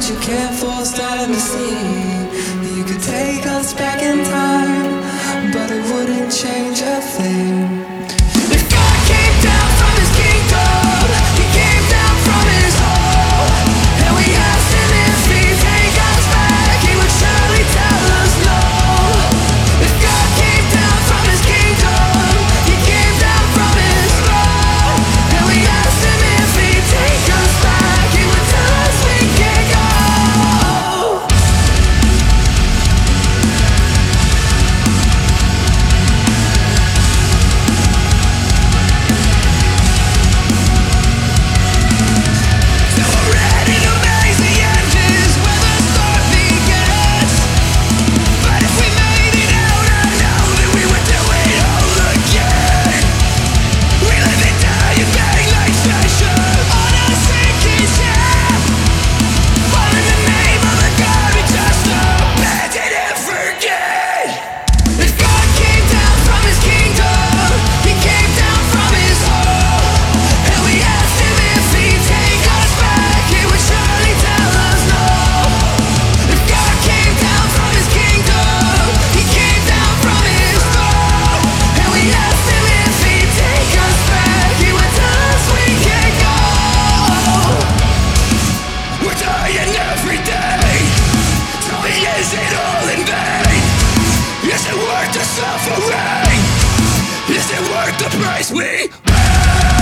you can't force time to see. You could take us back in time, but it wouldn't change a thing. If God came down from his kingdom, he came down from his home, and we asked him if he'd take us back, he would surely tell us no. If God came down from his kingdom, he came down from his throne, and we asked him if he'd take us back, he would tell us we can't go. Is it worth the price we pay?